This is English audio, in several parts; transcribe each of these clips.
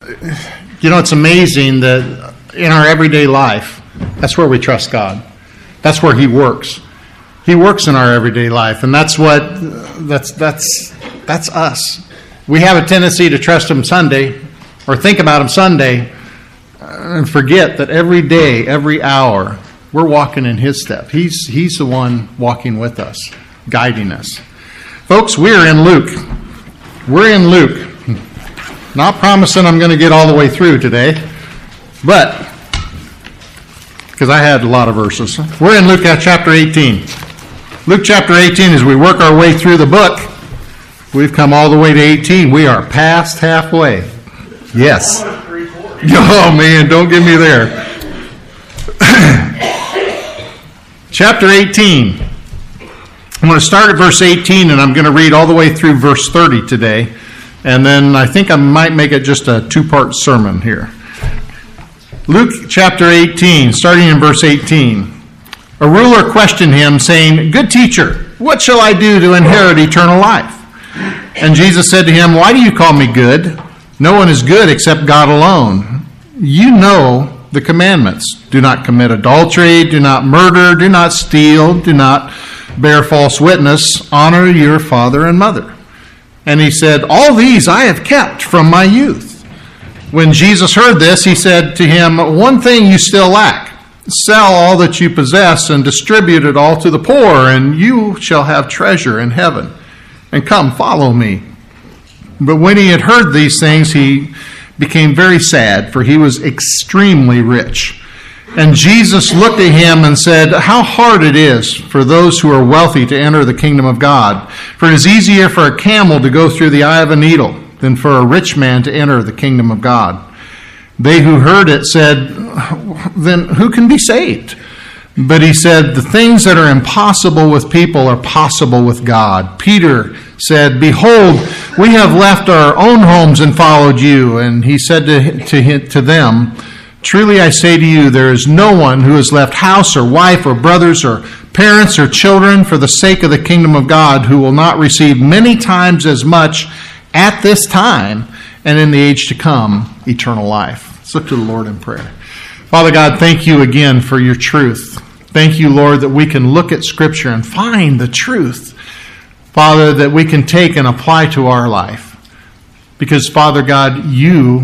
it's amazing that in our everyday life, that's where we trust God. That's where He works. He works in our everyday life, and that's us. We have a tendency to trust Him Sunday, or think about Him Sunday, and forget that every day, every hour, we're walking in His step. He's the one walking with us, guiding us. Folks, we're in Luke. We're in Luke. Not promising I'm going to get all the way through today, but because I had a lot of verses. We're in Luke chapter 18. Luke chapter 18, as we work our way through the book, we've come all the way to 18. We are past halfway. Yes. Oh, man, don't get me there. Chapter 18. I'm going to start at verse 18, and I'm going to read all the way through verse 30 today. And then I think I might make it just a two-part sermon here. Luke chapter 18, starting in verse 18. A ruler questioned him, saying, "Good teacher, what shall I do to inherit eternal life?" And Jesus said to him, "Why do you call me good? No one is good except God alone. You know the commandments. Do not commit adultery, do not murder, do not steal, do not bear false witness, honor your father and mother." And he said, "All these I have kept from my youth." When Jesus heard this, he said to him, "One thing you still lack. Sell all that you possess and distribute it all to the poor, and you shall have treasure in heaven. And come, follow me." But when he had heard these things, he became very sad, for he was extremely rich. And Jesus looked at him and said, "How hard it is for those who are wealthy to enter the kingdom of God. For it is easier for a camel to go through the eye of a needle than for a rich man to enter the kingdom of God." They who heard it said, "Then who can be saved?" But he said, "The things that are impossible with people are possible with God." Peter said, "Behold, we have left our own homes and followed you." And he said to them, "Truly I say to you, there is no one who has left house or wife or brothers or parents or children for the sake of the kingdom of God who will not receive many times as much at this time and in the age to come eternal life." Let's look to the Lord in prayer. Father God, thank you again for your truth. Thank you, Lord, that we can look at Scripture and find the truth, Father, that we can take and apply to our life. Because, Father God, you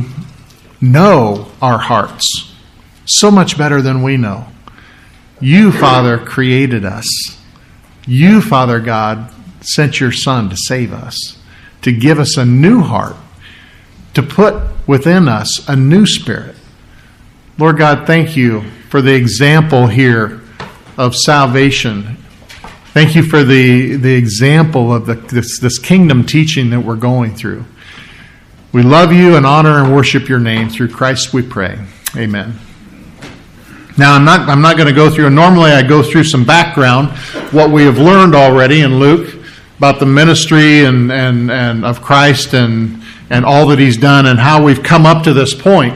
know our hearts so much better than we know. You, Father, created us. You, Father God, sent your Son to save us, to give us a new heart, to put within us a new spirit. Lord God, thank you for the example here of salvation. Thank you for the example of this kingdom teaching that we're going through. We love you and honor and worship your name. Through Christ we pray. Amen. Now, I'm not going to go through, normally I go through some background, what we have learned already in Luke about the ministry and of Christ and all that he's done and how we've come up to this point.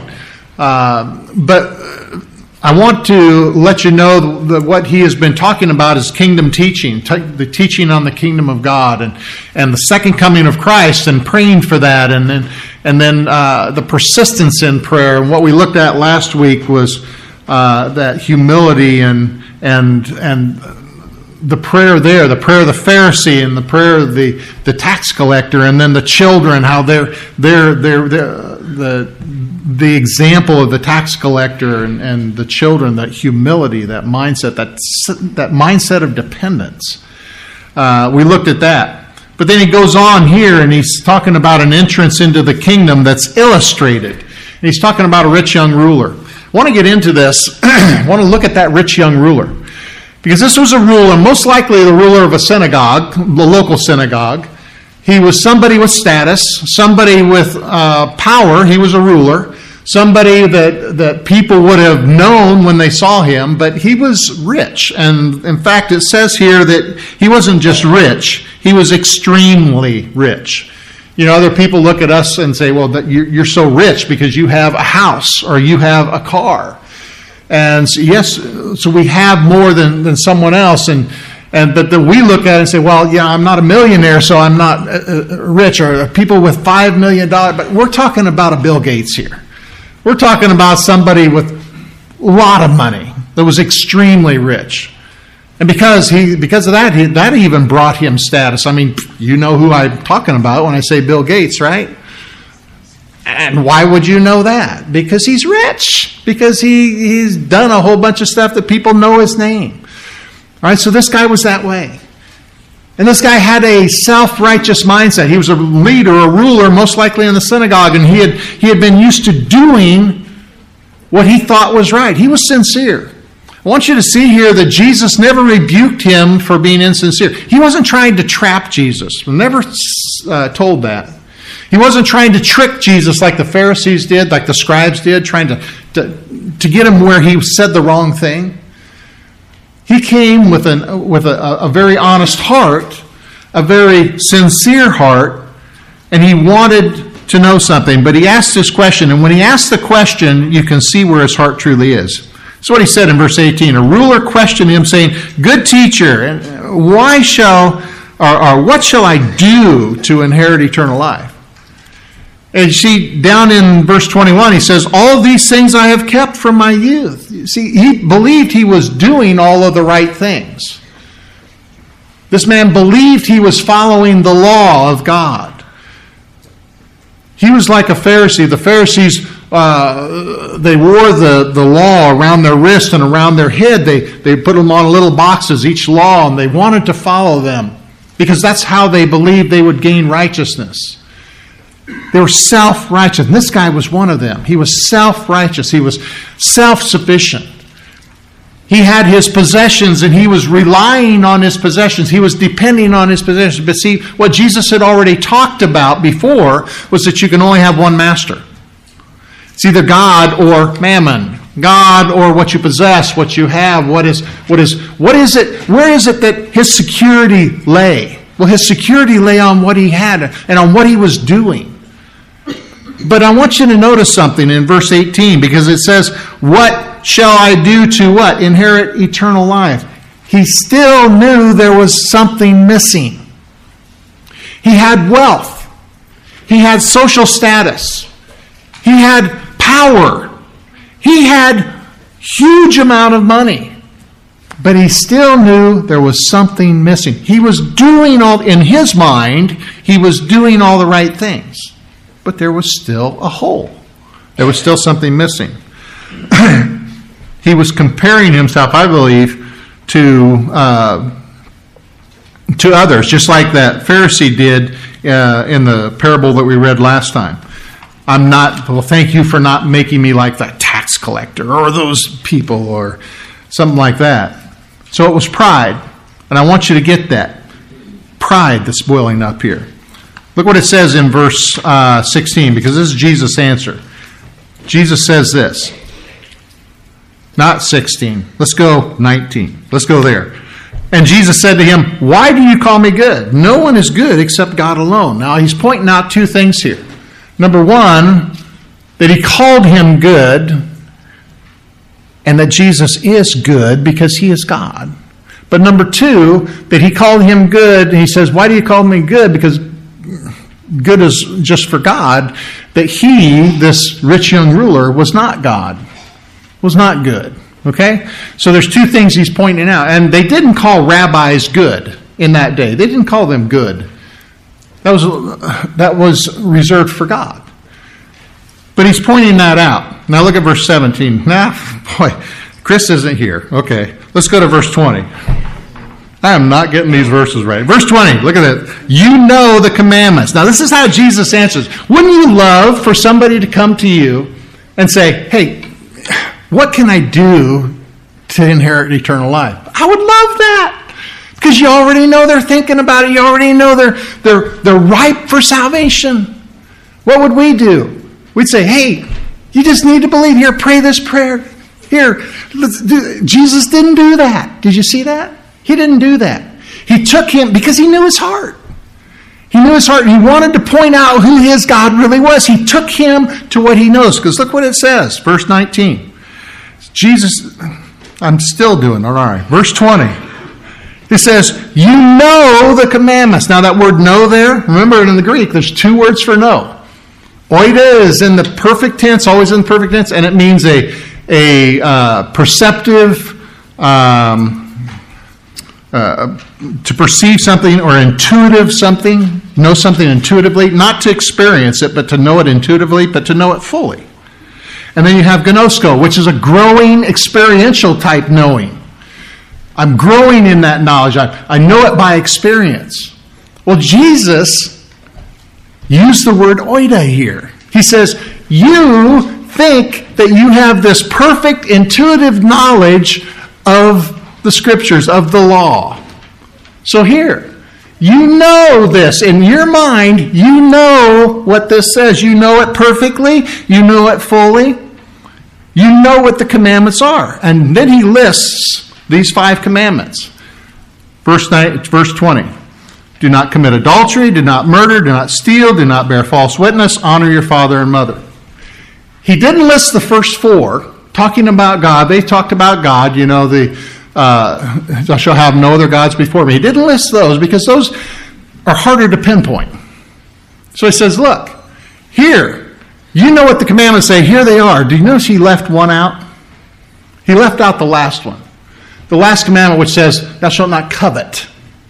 But I want to let you know that what he has been talking about is kingdom teaching, the teaching on the kingdom of God and the second coming of Christ and praying for that, and then the persistence in prayer. And what we looked at last week was that humility and the prayer there, the prayer of the Pharisee and the prayer of the tax collector, and then the children, how they're the example of the tax collector and the children, that humility, that mindset, that mindset of dependence. We looked at that. But then he goes on here and he's talking about an entrance into the kingdom that's illustrated. And he's talking about a rich young ruler. I want to get into this. I want to look at that rich young ruler. Because this was a ruler, most likely the ruler of a synagogue, the local synagogue. He was somebody with status, somebody with power. He was a ruler, somebody that people would have known when they saw him, but he was rich. And in fact, it says here that he wasn't just rich, he was extremely rich. You know, other people look at us and say, well, you're so rich because you have a house or you have a car. And so, yes, so we have more than someone else. And But then we look at it and say, well, yeah, I'm not a millionaire, so I'm not rich, or people with $5 million. But we're talking about a Bill Gates here. We're talking about somebody with a lot of money that was extremely rich. And because of that, that even brought him status. I mean, you know who I'm talking about when I say Bill Gates, right? And why would you know that? Because he's rich. Because he's done a whole bunch of stuff that people know his name. All right, so this guy was that way. And this guy had a self-righteous mindset. He was a leader, a ruler, most likely in the synagogue, and he had been used to doing what he thought was right. He was sincere. I want you to see here that Jesus never rebuked him for being insincere. He wasn't trying to trap Jesus. We're never told that. He wasn't trying to trick Jesus like the Pharisees did, like the scribes did, trying to get him where he said the wrong thing. He came with a very honest heart, a very sincere heart, and he wanted to know something. But he asked this question, and when he asked the question, you can see where his heart truly is. That's what he said in verse 18. A ruler questioned him, saying, "Good teacher, what shall I do to inherit eternal life?" And you see, down in verse 21, he says, "All of these things I have kept from my youth." You see, he believed he was doing all of the right things. This man believed he was following the law of God. He was like a Pharisee. The Pharisees, they wore the law around their wrist and around their head. They put them on little boxes, each law, and they wanted to follow them because that's how they believed they would gain righteousness. They were self-righteous. And this guy was one of them. He was self-righteous. He was self-sufficient. He had his possessions and he was relying on his possessions. He was depending on his possessions. But see, what Jesus had already talked about before was that you can only have one master. It's either God or mammon. God or what you possess, what you have. What is it? Where is it that his security lay? Well, his security lay on what he had and on what he was doing. But I want you to notice something in verse 18, because it says, "What shall I do to" what? Inherit eternal life. He still knew there was something missing. He had wealth. He had social status. He had power. He had huge amount of money. But he still knew there was something missing. He was doing in his mind, he was doing all the right things. But there was still a hole. There was still something missing. He was comparing himself, I believe, to others, just like that Pharisee did in the parable that we read last time. Thank you for not making me like the tax collector or those people or something like that. So it was pride. And I want you to get that. Pride that's boiling up here. Look what it says in verse 16, because this is Jesus' answer. Jesus says this. Not 16. Let's go 19. Let's go there. And Jesus said to him, "Why do you call me good? No one is good except God alone." Now he's pointing out two things here. Number one, that he called him good, and that Jesus is good because he is God. But number two, that he called him good, and he says, "Why do you call me good?" Because good is just for God. That he, this rich young ruler, was not God. Was not good. Okay? So there's two things he's pointing out. And they didn't call rabbis good in that day. They didn't call them good. That was reserved for God. But he's pointing that out. Now look at verse 17. Boy, Chris isn't here. Okay. Let's go to verse 20. I am not getting these verses right. Verse 20, look at it. You know the commandments. Now this is how Jesus answers. Wouldn't you love for somebody to come to you and say, "Hey, what can I do to inherit eternal life?" I would love that. Because you already know they're thinking about it. You already know they're ripe for salvation. What would we do? We'd say, "Hey, you just need to believe. Here, pray this prayer. Here, let's do." Jesus didn't do that. Did you see that? He didn't do that. He took him because he knew his heart. He knew his heart, and he wanted to point out who his God really was. He took him to what he knows. Because look what it says, verse 19. Jesus, I'm still doing it. All right. Verse 20. It says, you know the commandments. Now that word know there, remember in the Greek, there's two words for know. Oida is in the perfect tense, always in the perfect tense, and it means a perceptive, to perceive something or intuitive something, know something intuitively, not to experience it, but to know it intuitively, but to know it fully. And then you have gnosko, which is a growing, experiential type knowing. I'm growing in that knowledge. I know it by experience. Well, Jesus used the word oida here. He says, you think that you have this perfect, intuitive knowledge of the Scriptures, of the law. So here, you know this. In your mind, you know what this says. You know it perfectly. You know it fully. You know what the commandments are. And then he lists these 5 commandments. Verse 20. Do not commit adultery, do not murder, do not steal, do not bear false witness, honor your father and mother. He didn't list the first 4, talking about God. They talked about God, you know, I shall have no other gods before me. He didn't list those because those are harder to pinpoint. So he says, look, here, you know what the commandments say. Here they are. Do you notice he left one out? He left out the last one. The last commandment which says, thou shalt not covet.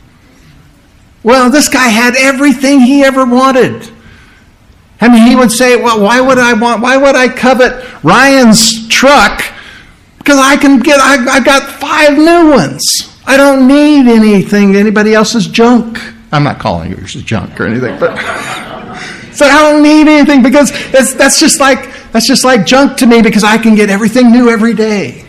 Well, this guy had everything he ever wanted. I mean, he would say, well, why would I covet Ryan's truck? Because I've got 5 new ones. I don't need anybody else's junk. I'm not calling yours junk or anything, but so I don't need anything because that's just like junk to me because I can get everything new every day.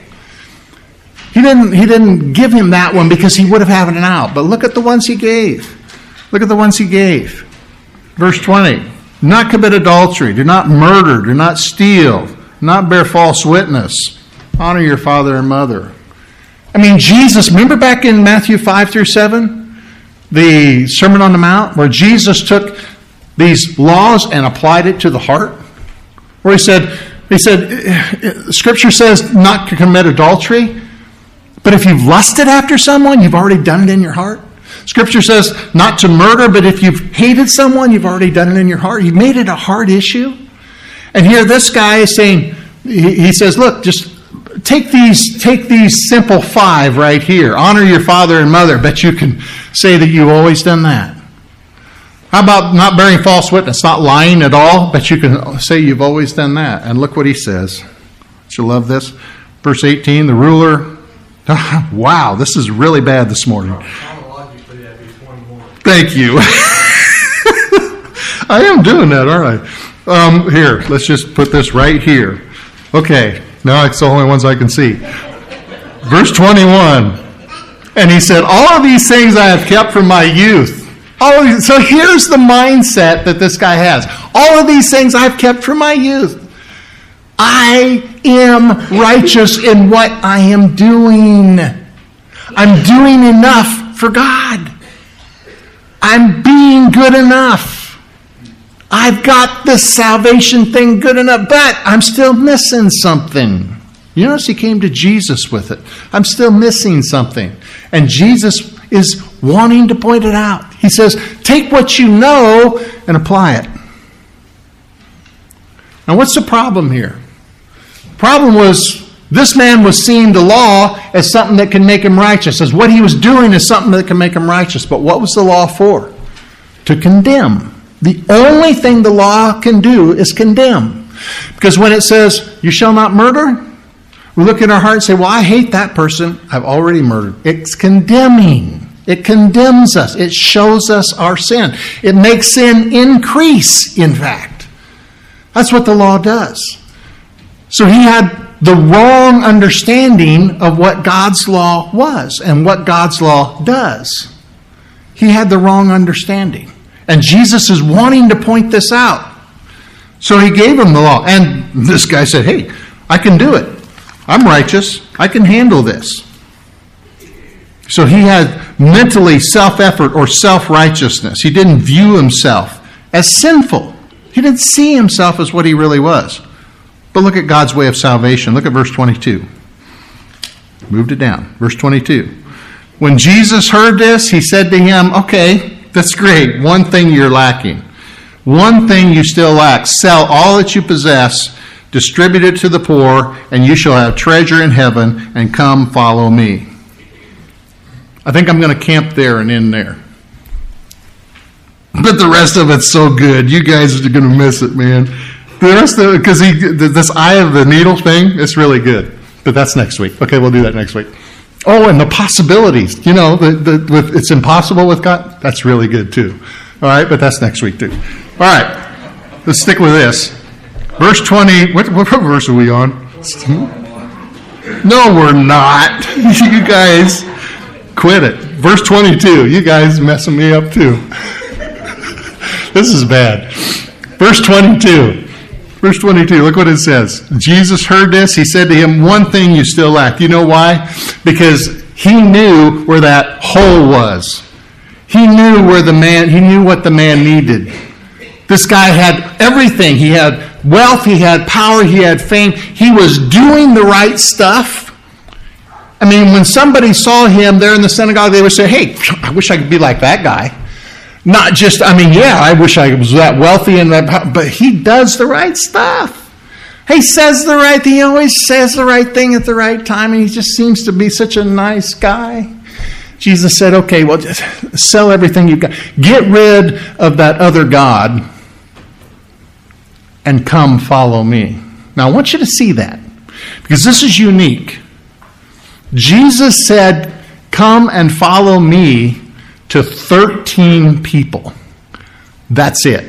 He didn't give him that one because he would have had it out. But look at the ones he gave. Look at the ones he gave. Verse 20. Do not commit adultery. Do not murder. Do not steal. Do not bear false witness. Honor your father and mother. I mean, Jesus, remember back in Matthew 5-7? The Sermon on the Mount, where Jesus took these laws and applied it to the heart? Where he said, Scripture says not to commit adultery. But if you've lusted after someone, you've already done it in your heart. Scripture says not to murder, but if you've hated someone, you've already done it in your heart. You've made it a hard issue. And here this guy is saying, he says, look, just take these simple 5 right here. Honor your father and mother. Bet you can say that you've always done that. How about not bearing false witness, not lying at all? Bet you can say you've always done that. And look what he says. You love this. Verse 18, the ruler. Wow, this is really bad this morning. Chronologically, that'd be 21. Thank you. I am doing that, aren't I? Here, let's just put this right here. Okay, now it's the only ones I can see. Verse 21. And he said, all of these things I have kept from my youth. So here's the mindset that this guy has. All of these things I've kept from my youth. I am righteous in what I am doing. I'm doing enough for God. I'm being good enough. I've got this salvation thing good enough, but I'm still missing something. You notice he came to Jesus with it. I'm still missing something. And Jesus is wanting to point it out. He says, take what you know and apply it. Now, what's the problem here? The problem was this man was seeing the law as something that can make him righteous, as what he was doing is something that can make him righteous. But what was the law for? To condemn. The only thing the law can do is condemn. Because when it says, you shall not murder, we look in our heart and say, well, I hate that person. I've already murdered. It's condemning. It condemns us. It shows us our sin. It makes sin increase, in fact. That's what the law does. So he had the wrong understanding of what God's law was and what God's law does. He had the wrong understanding. And Jesus is wanting to point this out. So he gave him the law. And this guy said, hey, I can do it. I'm righteous. I can handle this. So he had mentally self-effort or self-righteousness. He didn't view himself as sinful. He didn't see himself as what he really was. But look at God's way of salvation. Look at verse 22. Moved it down. Verse 22. When Jesus heard this, he said to him, okay, that's great. One thing you're lacking. One thing you still lack. Sell all that you possess, distribute it to the poor, and you shall have treasure in heaven, and come follow me. I think I'm going to camp there and end there. But the rest of it's so good. You guys are going to miss it, man. The rest of it, because this eye of the needle thing, it's really good. But that's next week. Okay, we'll do that next week. Oh, and the possibilities. You know, it's impossible with God. That's really good too. All right, but that's next week too. All right, let's stick with this. Verse 20. What verse are we on? No, we're not. You guys, quit it. Verse 22. You guys messing me up too. This is bad. Verse 22. Verse 22, look what it says. Jesus heard this. He said to him, one thing you still lack. You know why? Because he knew where that hole was. He knew what the man needed. This guy had everything. He had wealth, he had power, he had fame. He was doing the right stuff. I mean, when somebody saw him there in the synagogue, they would say, hey, I wish I could be like that guy. Not just, I wish I was that wealthy and that, but he does the right stuff. He says the right thing. He always says the right thing at the right time, and he just seems to be such a nice guy. Jesus said, okay, well, just sell everything you've got. Get rid of that other god and come follow me. Now, I want you to see that, because this is unique. Jesus said, come and follow me to 13 people. That's it.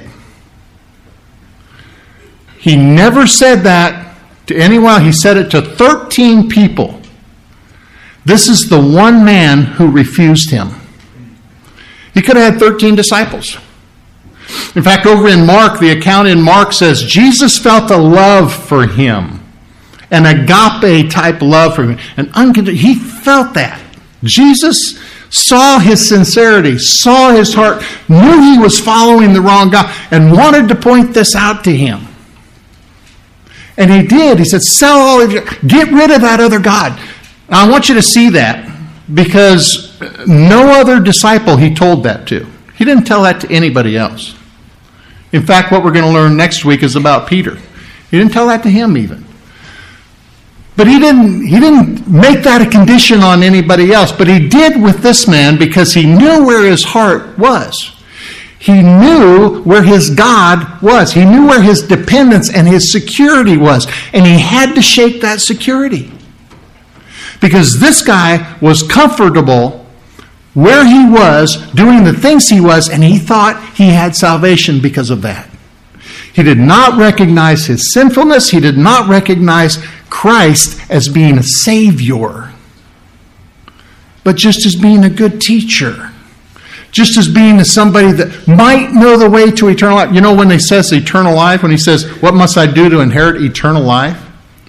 He never said that to anyone. He said it to 13 people. This is the one man who refused him. He could have had 13 disciples. In fact, over in Mark, the account in Mark says Jesus felt a love for him, an agape type love for him, he felt that. Jesus saw his sincerity, saw his heart, knew he was following the wrong God, and wanted to point this out to him. And he did. He said, sell all of your, get rid of that other God. Now, I want you to see that, because no other disciple he told that to. He didn't tell that to anybody else. In fact, what we're going to learn next week is about Peter. He didn't tell that to him even. But he didn't make that a condition on anybody else. But he did with this man, because he knew where his heart was. He knew where his God was. He knew where his dependence and his security was. And he had to shake that security. Because this guy was comfortable where he was, doing the things he was, and he thought he had salvation because of that. He did not recognize his sinfulness. He did not recognize Christ as being a Savior, but just as being a good teacher, just as being somebody that might know the way to eternal life. You know, when he says eternal life, when he says, what must I do to inherit eternal life?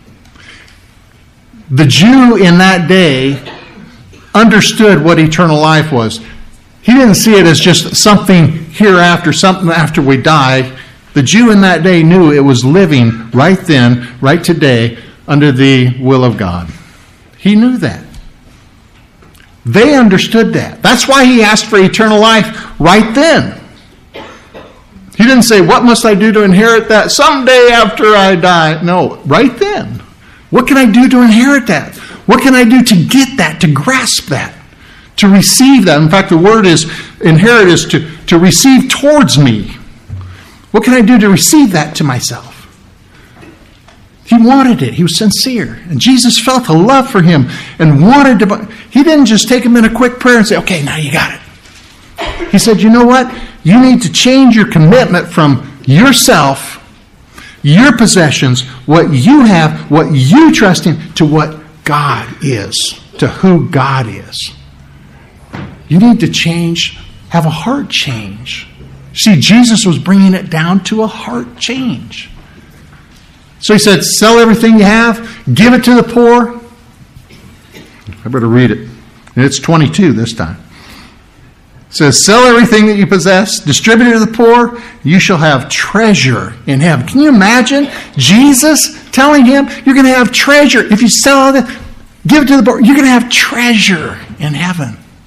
The Jew in that day understood what eternal life was. He didn't see it as just something hereafter, something after we die. The Jew in that day knew it was living right then, right today, under the will of God. He knew that. They understood that. That's why he asked for eternal life right then. He didn't say, what must I do to inherit that someday after I die? No, right then. What can I do to inherit that? What can I do to get that, to grasp that, to receive that? In fact, the word is inherit is to receive towards me. What can I do to receive that to myself? He wanted it. He was sincere. And Jesus felt a love for him and wanted to. He didn't just take him in a quick prayer and say, okay, now you got it. He said, you know what? You need to change your commitment from yourself, your possessions, what you have, what you trust in, to what God is, to who God is. You need to change, have a heart change. See, Jesus was bringing it down to a heart change. So he said, sell everything you have, give it to the poor. I better read it. And it's 22 this time. It says, sell everything that you possess, distribute it to the poor, you shall have treasure in heaven. Can you imagine Jesus telling him, you're going to have treasure. If you sell all that, give it to the poor, you're going to have treasure in heaven.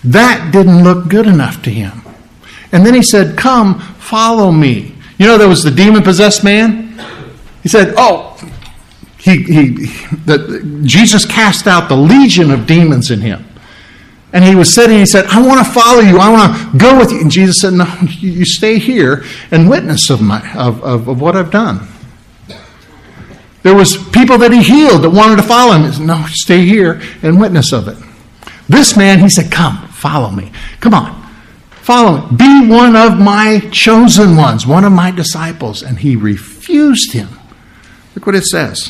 That didn't look good enough to him. And then he said, come, follow me. You know, there was the demon-possessed man. He said, Jesus cast out the legion of demons in him. And he was sitting, he said, I want to follow you. I want to go with you. And Jesus said, no, you stay here and witness of what I've done. There was people that he healed that wanted to follow him. He said, no, stay here and witness of it. This man, he said, come, follow me. Come on, follow me. Be one of my chosen ones, one of my disciples. And he refused him. Look what it says.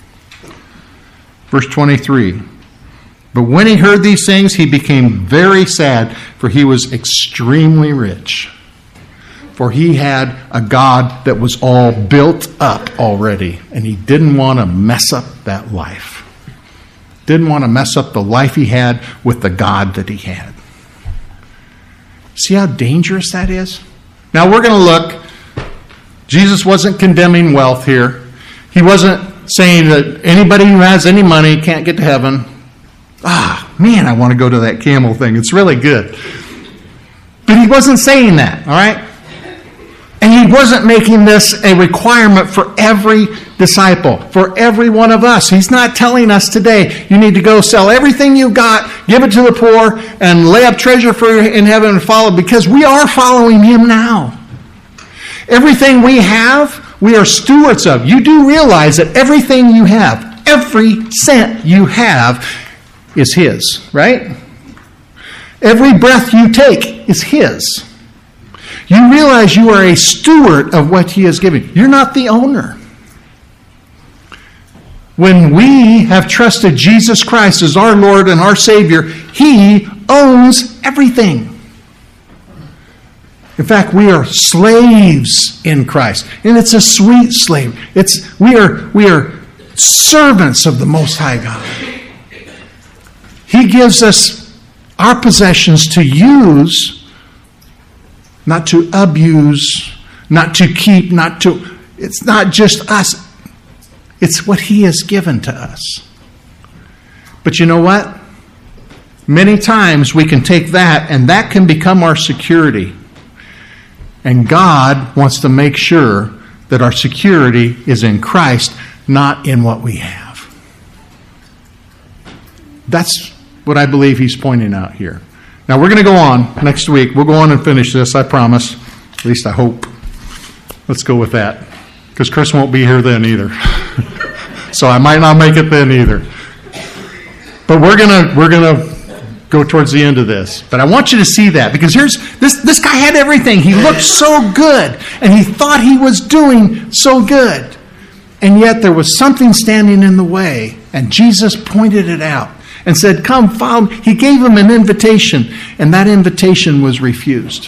Verse 23. But when he heard these things, he became very sad, for he was extremely rich. For he had a God that was all built up already, and he didn't want to mess up that life. Didn't want to mess up the life he had with the God that he had. See how dangerous that is? Now we're going to look. Jesus wasn't condemning wealth here. He wasn't saying that anybody who has any money can't get to heaven. Man, I want to go to that camel thing. It's really good. But he wasn't saying that, all right? And he wasn't making this a requirement for every disciple, for every one of us. He's not telling us today, you need to go sell everything you've got, give it to the poor, and lay up treasure for you in heaven and follow, because we are following him now. Everything we have, we are stewards of. You do realize that everything you have, every cent you have, is his, right? Every breath you take is his. You realize you are a steward of what he has given. You're not the owner. When we have trusted Jesus Christ as our Lord and our Savior, he owns everything. In fact, we are slaves in Christ. And it's a sweet slave. We are servants of the Most High God. He gives us our possessions to use, not to abuse, not to keep, it's not just us. It's what he has given to us. But you know what? Many times we can take that and that can become our security. And God wants to make sure that our security is in Christ, not in what we have. That's what I believe he's pointing out here. Now we're going to go on next week. We'll go on and finish this, I promise. At least I hope. Let's go with that. Because Chris won't be here then either. So I might not make it then either. But we're gonna go towards the end of this. But I want you to see that, because here's this guy had everything. He looked so good, and he thought he was doing so good. And yet there was something standing in the way, and Jesus pointed it out and said, come, follow me. He gave him an invitation, and that invitation was refused.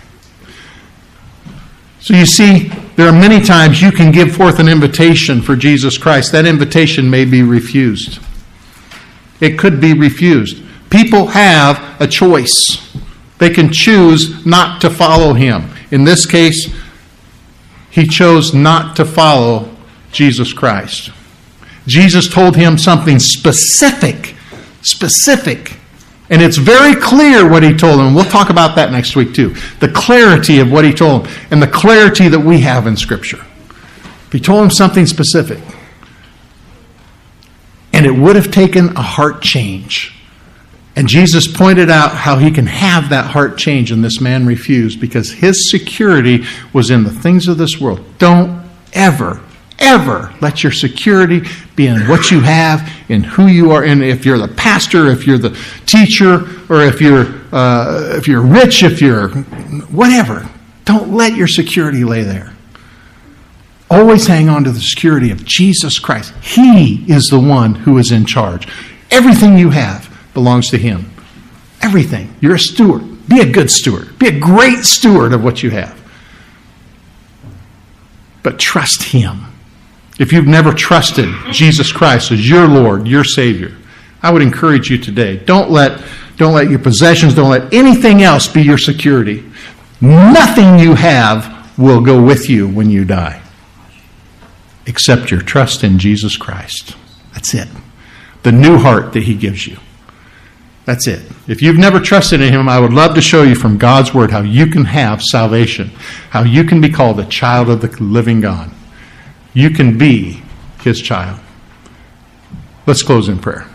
So you see, there are many times you can give forth an invitation for Jesus Christ. That invitation may be refused. It could be refused. People have a choice. They can choose not to follow him. In this case, he chose not to follow Jesus Christ. Jesus told him something specific. And it's very clear what he told him. We'll talk about that next week too. The clarity of what he told him and the clarity that we have in Scripture. He told him something specific. And it would have taken a heart change. And Jesus pointed out how he can have that heart change, and this man refused because his security was in the things of this world. Don't ever let your security be in what you have, in who you are, in if you're the pastor, if you're the teacher, or if you're rich, if you're whatever. Don't let your security lay there. Always hang on to the security of Jesus Christ. He is the one who is in charge. Everything you have belongs to him. Everything. You're a steward. Be a good steward. Be a great steward of what you have. But trust him. If you've never trusted Jesus Christ as your Lord, your Savior, I would encourage you today. Don't let your possessions, don't let anything else be your security. Nothing you have will go with you when you die, except your trust in Jesus Christ. That's it. The new heart that he gives you. That's it. If you've never trusted in him, I would love to show you from God's word how you can have salvation, how you can be called a child of the living God. You can be his child. Let's close in prayer.